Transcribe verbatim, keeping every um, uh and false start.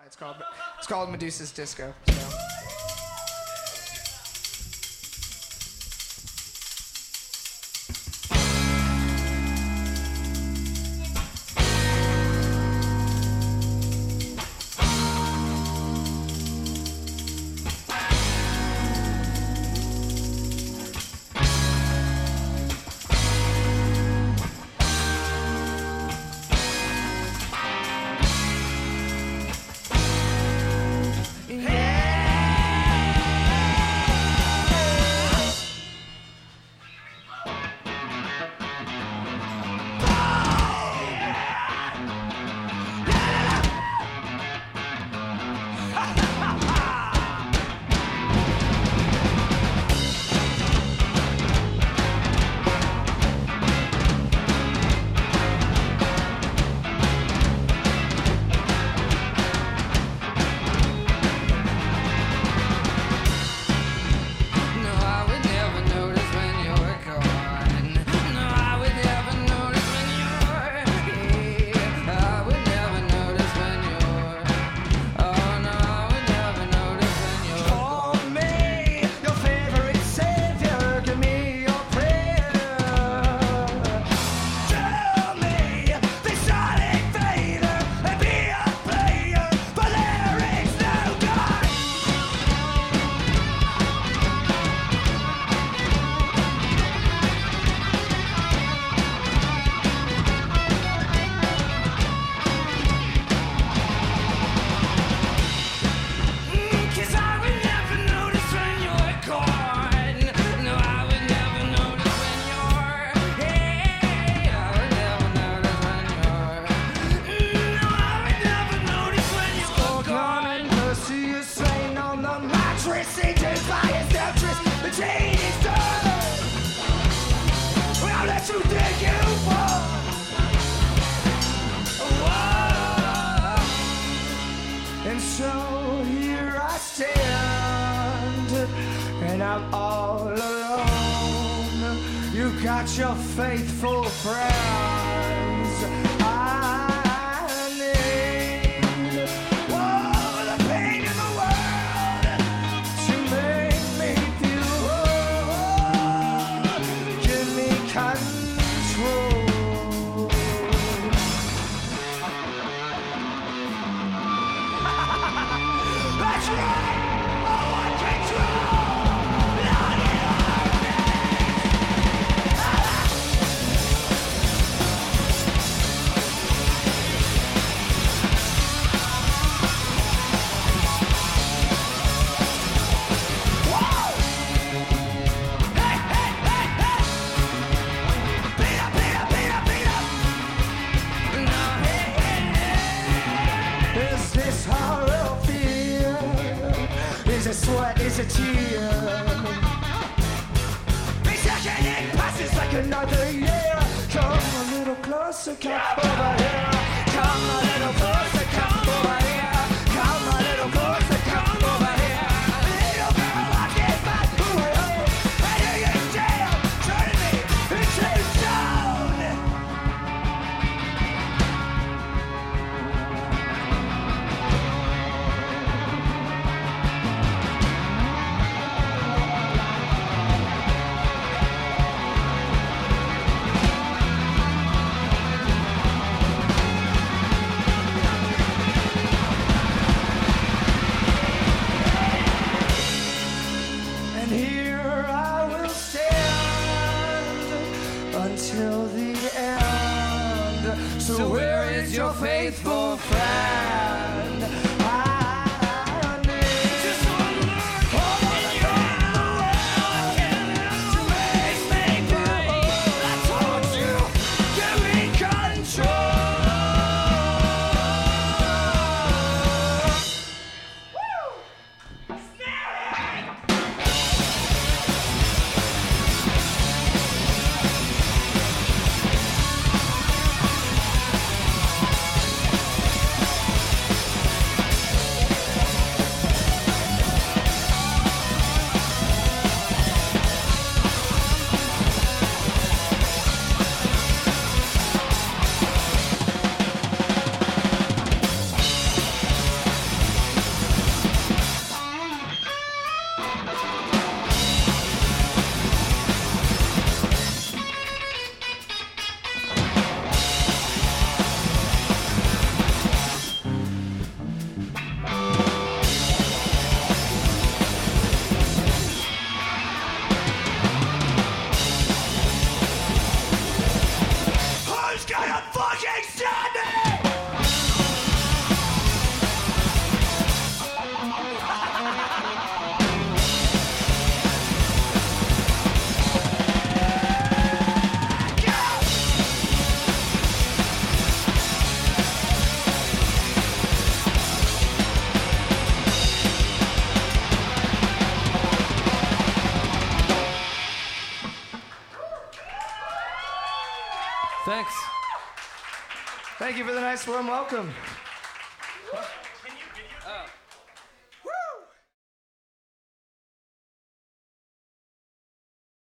It's called it's called Medusa's Disco. So. Your faithful friends I need. Whoa, the pain in the world to make me feel whole. Give me control. That's right. I want control. Is it sweat, is it tear? Each second it passes like another year. Come a little closer, come over here. Come a little closer, come over here. Come a little closer, come over here. Little girl, I get back away. And you're in jail, turning me into stone. Until the end. So where is your faithful friend? I need just one look in your eyes to make me feel. I told you, give me control. Woo! Snare! Thank you for the nice warm welcome.